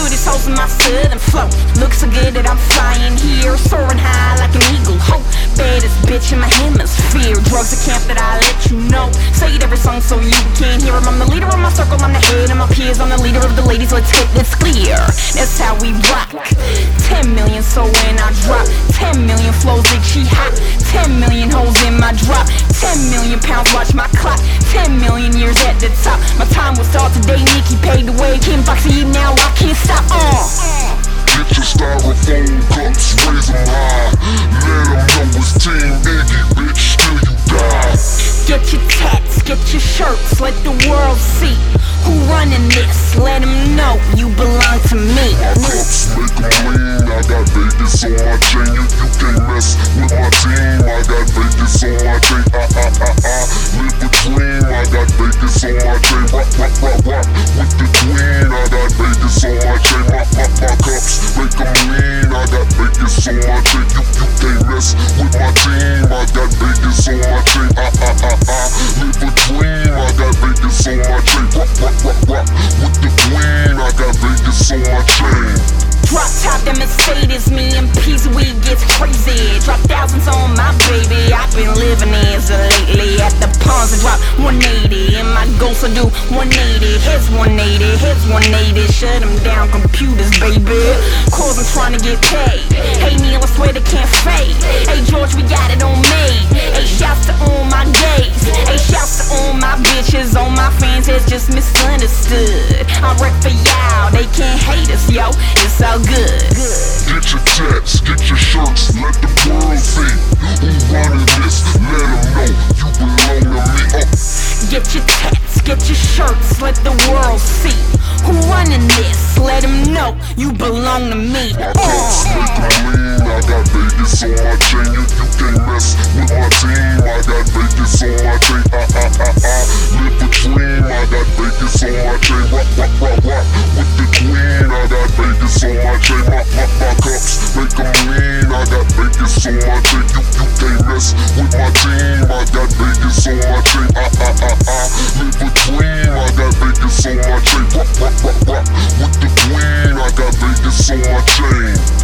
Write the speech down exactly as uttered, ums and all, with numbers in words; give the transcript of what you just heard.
these hoes in my southern flow. Look so good that I'm flying here, soaring high like an eagle. Ho, baddest bitch in my hemisphere. Drugs a camp that I let you know. Say it every song so you can hear 'em. I'm the leader of my circle, I'm the head of my peers. I'm the leader of the ladies, let's hit this clear. That's how we rock. Ten million, so when I drop ten million flows, itchy hot. Ten million hoes in my drop. Ten million pounds, watch my clock. Ten million years at the top. My time will start today, Nikki paid the way. Kim Foxy, now I can't stop. Uh. Get your styrofoam cups, raise them high. Let them know it's Team Iggy, bitch, till you die. Get your tats, get your shirts, let the world see who running this. Let them know you belong to me. My cups make them lean, I got Vegas on my chain. You, you can't mess with my team, I got Vegas on my chain. Ah, ah, ah, ah, live the dream, I got Vegas on my chain. Rock, rock, rock, rock, with the queen, I got Vegas on my chain. My, my, my cups make them lean, I got Vegas on my chain. You, you can't mess with my team, I got Vegas on my chain. Ah, ah, ah, ah, live a dream, I got Vegas on my chain. Rock, rock, rock, rock, with the queen, I got Vegas on my chain. Drop top that Mercedes, me and P Z, we gets crazy. Drop thousands on my baby, I've been living as lately. At the pawns I drop one eighty, and my ghosts will do one eighty. Here's one eighty, here's one eighty. Shut them down, computers, baby. Cause I'm trying to get paid. Hey Neil, I swear they can't fade. Hey George, we got it on me. Hey, shouts to all my gays. Hey, shouts to all my bitches. All my fans is just misunderstood. I wreck for y'all, they can't hate us, yo. It's all good. Get your tats, get your shirts, let the world see who running this. Let them know you belong to me. Uh. Get your tats, get your shirts, let the world see who running this. Let them know you belong to me. My cups make them lean, I got Vegas on my chain. You, you can't mess with my team, I got Vegas on my chain. Ah, ah, ah, ah, live a dream, I got Vegas on my chain. Rock, rock, rock, rock, with the queen, I got Vegas on my chain. My, my, my cups make them lean, I got Vegas on my chain. You, you can't mess with my team, I got Vegas on my chain. Ah, ah, ah, ah, live a dream, I got Vegas on my chain. Rock, rock, rock, rock, with the queen, I got Vegas on my chain.